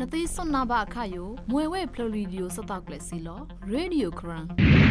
Nati sonaba kayo, mwewe pluridio sataklesilo, radio cran.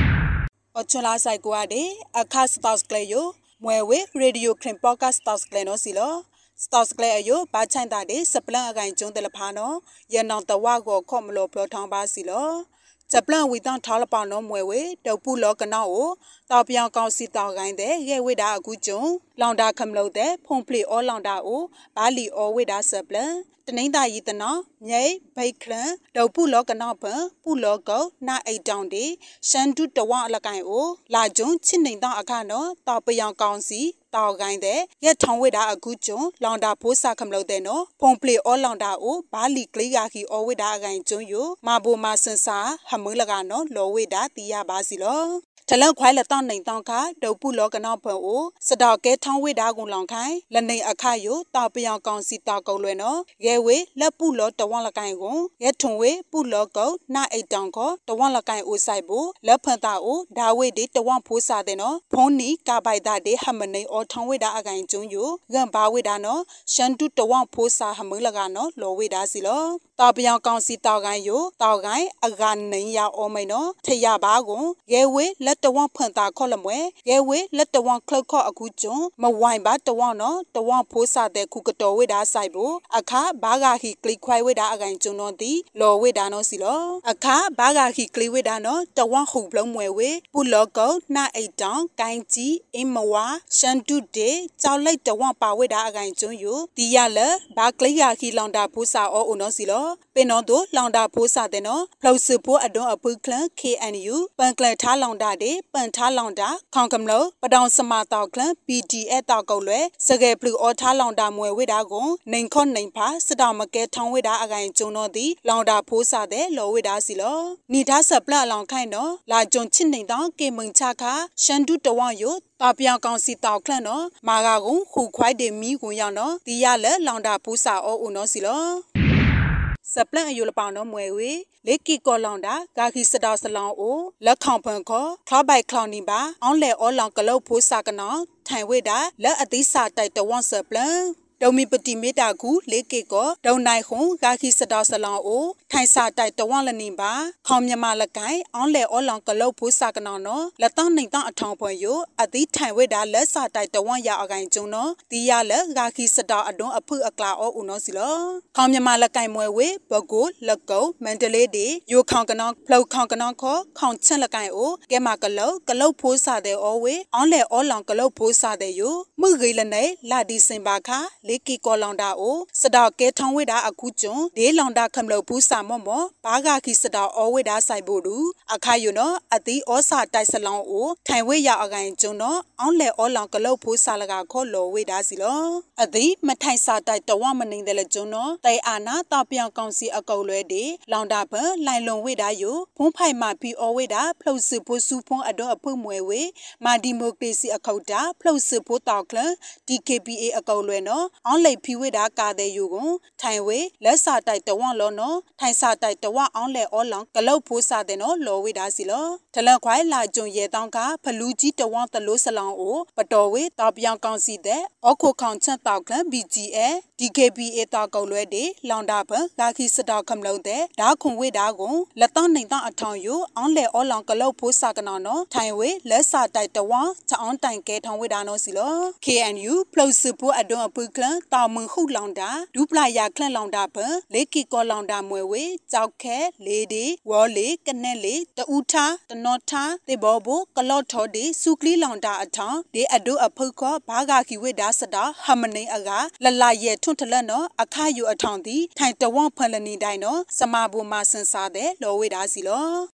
Ochola saiguade, a cast taskleyo, mwewe radio cran podcast taskleno silo. Staskleyo, bachandade, sapla again de la pano, yanant the wago comlo protamba silo. Saplan without talapano mwewe, the pulo canao, tapian consita gande, ye with a good joe, landa camlote, pomple or landa o, bali or with a saplan. Tenida yitana, yea, bacon, the pulo canapa, pulo go, na a down day, shandu the one lakaio, la jun, chinning down a cano, tapian consi. Tao gande, yet tongue without a good joe, landa posa camlodeno, pomple or landa o, bali cleaki or without again to you, mabu masensa, hamulagano, low with that, the basilo. Tell quite a ton in tonka, do pulo canapa o, sadake tongue without long kind, lane a cayo, tapian consi taco leno, yewe, la pulo the one lakango, yet tongue, pulo go, na a donko, the one lakan o saibo, la pantao, da way did the one posa deno, pony, gabai that day, hamane or tongue with that again to you, gamba with ano, shandu the one posa hamulagano, low with asilo. Tapian consi taugayo, taugai, a gun ya or meno, teya bago, yewe, let the one panta columwe, yewe, let the one cloak a good joe, ma wine bat the one no, the one posa de cucato with a saibo, a car baga he click quite with that again to no di, low with ano silo, a car baga he click with ano, the one who blown wewe, pulogo, na a down, kainti, imawa, shandu de, tau like the one power with that again to you, the yalla, baklia he landa pusa or unosilo. Penodo, Landa Posa deno, Plausipo adon a Puklan, KNU, Panklan Talonda de, Pantalonda, Concamlo, Padon Samata clan, BG et Agole, Sage Plu or Talonda Mue with Agon, Name Con Name Pass, Sadama get town with again Jono di, Landa Posa de, low with Asilo. Nita Sapla long kind, La John Chinning down, Game Chaka, Shandu the one you. Tapian consi tau clano, Magagon, who quite de me guyano, the yale, Landa Pusa or Unosilo. Saplan Yulapano Mwewe, Leki Golanda, Gaki Sada Salon O, La Campanco, Club by Clowniba, only all Lankalo Pusakana, Time Weda, La Adisa the one saplan. Domi pati medagu, leke go, don't nai home, Gaki Sada Salon O, Taisa the one lanimba, Comya Malakai, only all Lankalo Pusakanano, La Tanning down a town for you, at the time weda lessa the one ya again Jono, the yala, Gaki Sada adon a pu a cloud or unosilo. Comya Malakai Mwewe, Bogo, Lego, Mandale de, you concanon, plow concanonco, Concelakai O, Gemakalo, Galo Pusa de Owe, only all Lankalo Pusa de you, Mugilane, Ladi Simbaka. Leki Golanda o, Sada get on with a cujon, de Landa Camlo Pusa Momo, Baga Kisada or with a Saibodu, Akayuno, at the Osa Daisalon o, Taiwaya again Jono, only all Lankalo Pusalaga Colo with Asilo. At the Mataisa the woman in the Lejono, they are not Tapian Consi a Golede, Landapa, Lilon with a you, Pompai Mapi or with a Plosipo Supon Ado a Pumwewe, Madimocracy a Coda, Plosipo Talkler, DKPA a Goleno. Only Piwida Gade Yugo, Taiwe, Lessa the one lono, Taisa the one only all long, Galo Pusa deno, low with Asilo. Tell quite la John Yedanka, Paluji the one the Losalon o, but Dowe, Tapian Consi de, Oko Content Talkler, BGA, DKBA Tagolede, Landapa, Gaki Sada Camlode, Dakun with Dagon, Lataning down a town you, only all long Galo Pusaganano, Taiwe, Lessa the one, to on time get on with Anosilo, KNU, Plosipo adon a Pukla. Tao mừng hút landa, dupla ya clan landa per, leki ko landa mwewe, zauke, lady, wally, canelli, the uta, the nota, the bobo, kaloto de, sukli landa atan, de ado a puko, baga kiwe dasada, hamane aga, la ye tuntalano, akayu atandi, time the one pelani dino, samabu masan sade, low with asilo.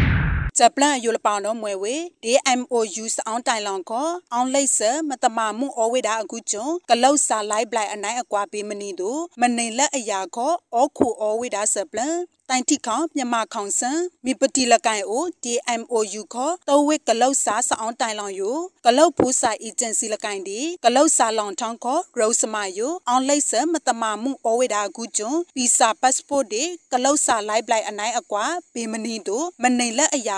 Saplan Yulapano Mwewe, DMOUs on Tailanko, on laser, Matamamu or without a good job, Galosa lie black and night aquapi manido, Manila a yako, or cool or without saplan. Tainti camp, Yama concern, mi patila kai o, DMOU ko, Towe Galosa sa on Tailan yo, Galo Pusa agency la kandi, Galosa long tanko, Rosamayo, on laser, Matamamu or without a good job, Visa passport de, Galosa lie black and night aqua, Bimanido, Manila a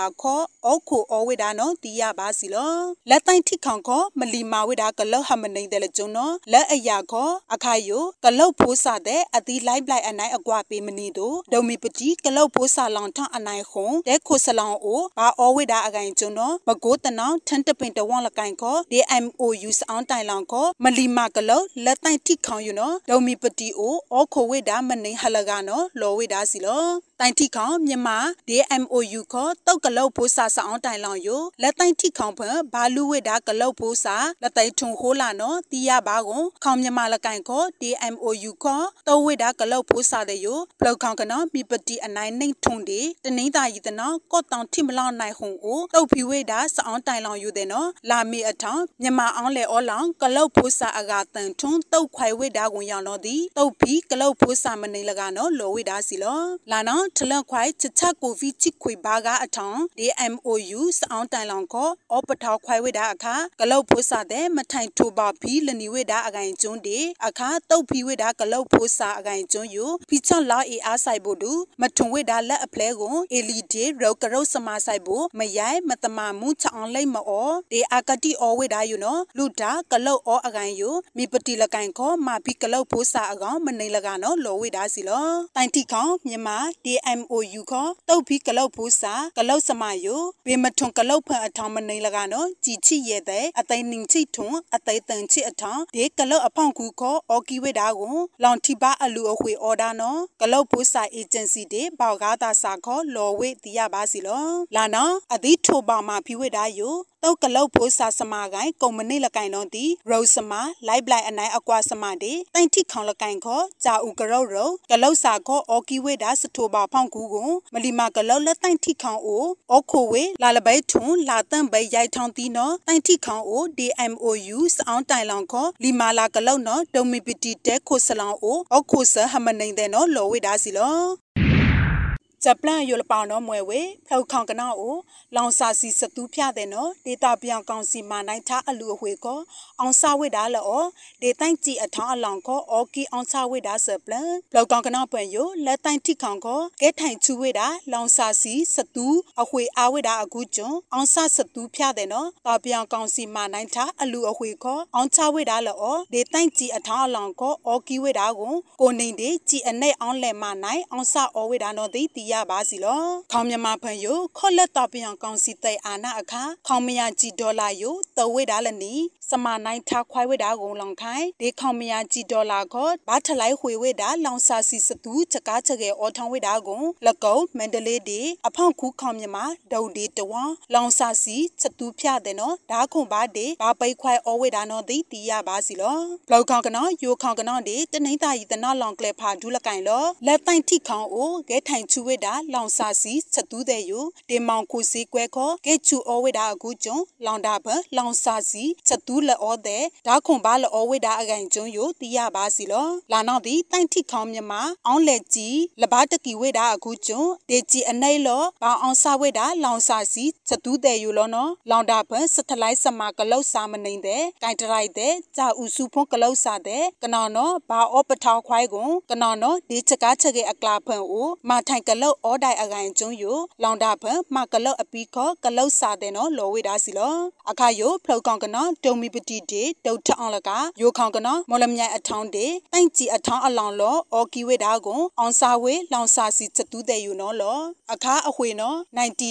ข้อโคอเวดาโนตียาบาสิโลและตั้งที่ขังข้อมลีมาเวดากะเลาหามนิงเดลจุนโนและอายาข้ออาคายโยกะเลาโพสาเดอติไลบไลอันไหนอกว่าเปมนีโดดอมีปติกะเลาโพสาลองทังอันไหนคงเดโคสลองโอบาอเวดาอากายจุนโนมะโกตนาวทันตะเป็นตะวองละกายข้อ DMOU สအောင်တိုင်လောင်ข้อมลีมากะเลาและตั้งที่ขังอยู่โนดอมีปติโอโคเวดามนิหะละกาโนโลเวดาสิโลတိုင်ที่ขังမြန်မာ DMOU ข้อตอกะเลาโพสาสအောင်တိုင်လောင်อยู่และตั้งที่ขังเพิ่นบาลูเวดากะเลาโพสาและไตทุงโหลาโนตียาบาကိုခေါင်မြန်မာလကိုင်ခေါ် DMOU ခေါ်တောဝိဒါကလောက်ဖိုးစားတဲ့ယပလောက်ခေါင်ကနော်မိပတိအနိုင်နှိမ့်ထုံဒီတနင်းတာယီတနော်ကော့တောင်ထိမလောက်နိုင်ဟုံကိုတုတ်ဖီဝိဒါစအောင်တိုင်လောင်ယူတဲ့နော်လာမီအထောင်မြန်မာအောင်လေအောလောင်ကလောက်ဖိုးစားအကတန်ထုံတုတ်ခွိုင်ဝိဒါကိုရောင်တော့ဒီတုတ်ဖီကလောက်ဖိုးစားမနေလကနော်လောဝိဒါစီလောလာနော်ထလန့်ခွိုင်ချက်ချက်ကိုဗီချစ်ခွေဘာကအထောင် DMOU စအောင်တိုင်လောင်ခေါ်အောပထောက်ခွိုင်ဝိဒါအခါကလောက်ဖိုးစားတဲ့မထိုင်ထူပါဖီလနီဝိဒါအကိုင်ကျွန်းဒီအခါတုတ်ဖီဝိဒါကလောက်ဖိုးစာအကိုင်ကျွန်းယူဖီချလာအေအားဆိုင်ဖို့တူမထုံဝိဒါလက်အဖလဲကိုအီလီဒီရောကရုတ်စမဆိုင်ဖို့မရိုင်မတမမှုချအောင်လိမ့်မောဒီအာကတိအောဝိဒါယူနော်လူတာကလောက်အောအကိုင်ယူမိပတိလကိုင်ခေါ်မာဖီကလောက်ဖိုးစာအကောင်မနေလကနော်လောဝိဒါစီလောတိုင်တိခေါမြန်မာ DMOU ခေါ်တုတ်ဖီကလောက်ဖိုးစာကလောက်စမယူဘေမထုံကလောက်ဖန်အထောင်မနေလကနော်ជីချီရဲ့တဲ့အသိနင်းချိထုံအသိတန်ချီအထောင်ဒီကလောက်အဖောင်ကူခေါ်အော်ကီဝိဒါကိုလောင်တီပါအလူအခွေအော်ဒါနော်ကလောက်ဖိုးစာအေဂျင်စီတေဘောက်ကားတာစာခေါ်လော်ဝိတီရပါစီလောလာနော်အသီးထိုပါမှာဖီဝိဒါယူတောက်ကလောက်ဖိုးစာစမာကိုင်ကုံမနိလကိုင်တော့ဒီရောစမာလိုက်ဘလိုက်အနိုင်အကွာစမာတေတိုင်တိခေါင်လကိုင်ခေါ်ဂျာဥကရောရောကလောက်စာခေါ်အော်ကီဝိဒါစထိုပါဖောင်ကူကိုမလီမာကလောက်လက်တိုင်တိခေါင်အိုအော်ခိုဝေလာလဘဲထုံလာတန့်ဘဲရိုက်ထောင်းတီနော်တိုင်တိခေါင်အို DMOU စအောင်တိုင်လောင်ခေါ်လီမာလာကလောက်နော်ဒိုမီပတီတဲခိုဆလောင်အိုအော်ခိုဆဟမနေတဲ့နော်လောဝိဒါစီလောဂျပန်ယူလပေါနော်မွဲဝေဖောက်ခေါင်ကနော်အိုလောင်စာစီစတူးဖြတဲ့နော်ဒေတာပြောင်ကောင်စီမာနိုင်ထားအလူအဝေကောအောင်စာဝိဒါလောဒေတိုင်ကြည့်အထောင်းအလောင်ကောအော်ကီအောင်စာဝိဒါဆပလန်ဖောက်ခေါင်ကနော်ပွင့်ယူလက်တိုင်တိခေါင်ကောကဲထိုင်ချူဝိဒါလောင်စာစီစတူးအဝေအာဝိဒါအခုကျွန်းအောင်စာစတူးဖြတဲ့နော်တာပြောင်ကောင်စီမာနိုင်ထားအလူအဝေကောအောင်ချဝိဒါလောဒေတိုင်ကြည့်အထောင်းအလောင်ကောအော်ကီဝိဒါကိုနေတေကြည့်အနေအောင်လဲမာနိုင်အောင်စာအော်ဝိဒါနော်တီရပါစီလောခေါမြန်မာဖန်ယိုခေါလက်တာပြောင်ကောင်စီတဲ့အာနာအခါခေါမယာဂျီဒေါ်လာယိုတဝိဒါလနီစမနိုင်ထားခွိုင်ဝိဒါကိုလောင်ခိုင်ဒီခေါမယာဂျီဒေါ်လာကိုဘာထလိုက်ခွေဝိဒါလောင်စာစီစတူးချက်ကားချက်ရဲ့အော်ထောင်းဝိဒါကိုလကောမန္တလေးဒီအဖောင့်ခုခေါမြန်မာဒုတ်ဒီတဝမ်လောင်စာစီချက်တူးဖြတဲ့နော်ဓာခုံဘာဒီဘာပိတ်ခွိုင်အော်ဝိဒါနော်တီရပါစီလောဘလောက်ခေါကနော်ယိုခေါကနော်ဒီတနိမ့်တာရီတနော်လောင်ကလေဖာဒူးလကိုင်လောလက်တိုင်ထိခေါအိုဂဲထိုင်ချူဝိဒါလောင်စာစီချက်တူးတဲ့ယူတေမောင်ခုစီကွဲခေါ်ကဲချူအောဝိဒါအခုကျွန်းလောင်တာဘလောင်စာစီချက်တူးလောတဲ့ဓာခွန်ဘာလောဝိဒါအကင်ကျွန်းယူတီရပါစီလောလာနောက်ဒီတိုင်ထိခေါမြန်မာအောင်လက်ကြီးလဘာတကီဝိဒါအခုကျွန်းဒေကြီးအနိုင်လောဘောင်အောင်စာဝိဒါလောင်စာစီချက်တူးတဲ့ယူလောနော်လောင်တာဘစထလိုက်စမကလောက်စာမနေတဲ့ကင်တရိုက်တဲ့ဂျာဥစုဖုံးကလောက်စာတဲ့ကနော်နော်ဘာအောပထောက်ခွိုင်းကုန်ကနော်နော်ဒီချက်ကားချက်ကအကလာဖန်အိုမထိုင်ကလောက်အော်ဒိုင်အကင်ကျွန်းယူလောင်တာဖန်မကလောက်အပီခေါ်ကလောက်စာတဲ့နော်လောဝိဒါစီလောအခါယိုဖလောက်ကောင်ကနော်ဒုံမီပတီတေဒုတ်ထအောင်လကယိုခေါင်ကနော်မော်လမြိုင်အထောင်းတေတိုင်ကြည့်အထောင်းအလောင်လောအော်ကီဝိဒါကိုအောင်စာဝေလောင်စာစီချက်တူးတဲ့ယူနော်လောအခါအခွေနော်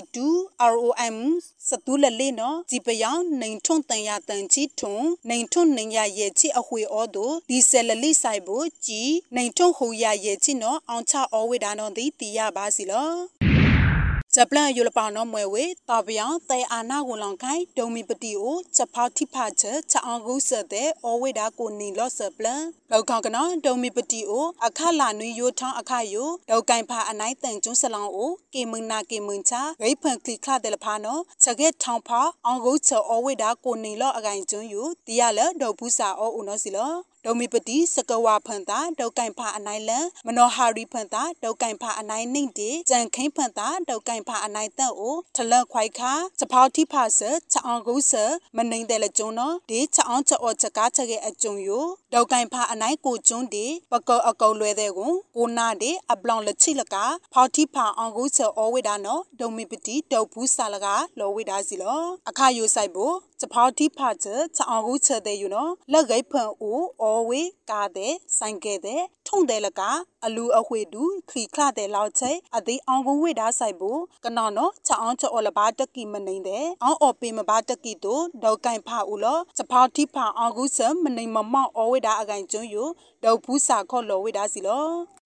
92 ROM စတူးလလေးနော်ဒီပယောင်နေထွန်းတန်ရတန်ချီထွန်းနေထွန်းနေရရဲ့ချီအခွေအောတို့ဒီဆယ်လလေးဆိုင်ဖို့ကြည်နေထွန်းဟူရရဲ့ချီနော်အောင်ချအောဝိဒါနော်တီရပါစီလောဂျပန်ယူလပေါနော်မွဲဝေတာပြောင်တဲအာနာကိုလောင်ခိုင်ဒုံမီပတီကိုချက်ဖောက်ထိဖချက်ချအောင်ကုဆတဲ့အဝိဒါကိုနီလော့ဆပလန်လောက်ခေါကနော်ဒုံမီပတီကိုအခလာနွေယိုထောင်းအခယိုဒေါကိုင်ဖာအနိုင်တန်ကျွန်းစလောင်ကိုကေမင်နာကေမင်ချာဂိဖန်ကလိခတဲ့လဖာနော်ချက်ခဲ့ထောင်းဖာအောင်ကုချအဝိဒါကိုနီလော့အကင်ကျွန်းယူတီရလဒေါဘူးစာအောဦးနော်စီလောဒုံမီပတိစကဝါဖန်တာဒုတ်ကန်ဖာအနိုင်လန်မနောဟာရီဖန်တာဒုတ်ကန်ဖာအနိုင်နှိမ့်တေကြံခိန်ဖန်တာဒုတ်ကန်ဖာအနိုင်တန့်အိုထလန့်ခွိုက်ခါစဖောက်တိဖာဆချအောင်ကုဆမနှိမ့်တဲ့လက်ကျုံနော်ဒီချအောင်ချောချကားချက်ရဲ့အကျုံယိုဒုတ်ကန်ဖာအနိုင်ကိုကျုံဒီပကောအကောလွဲတဲ့ကိုနာဒီအပလောင်လက်ချိလကဖောက်တိဖာအောင်ကုဆအောဝိဒါနော်ဒုံမီပတိဒုတ်ဘူးစာလကလောဝိဒါစီလောအခါယိုဆိုင်ဖို့စဖောက်တိဖာချအောင်ကုချက်တဲ့ယူနော်လက်ဂိဖန်အိုအောဝေကာတဲ့ဆိုင်ကဲတဲ့ထုံတဲ့လကအလူအဝေတူခီခလာတဲ့လောက်ချိအသေးအောင်ကုဝိဒါဆိုင်ဖို့ကနော်နော်ချအောင်ချောလဘာတက်ကီမနေတဲ့အောင်အော်ပေမဘာတက်ကီတို့ဒေါက်ကန်ဖာဦးလောစဖောက်တိဖာအောင်ကုစမနေမမောက်အောဝိဒါအကန်ကျွန်းယူဒေါက်ဘူးစာခေါ်လောဝိဒါစီလော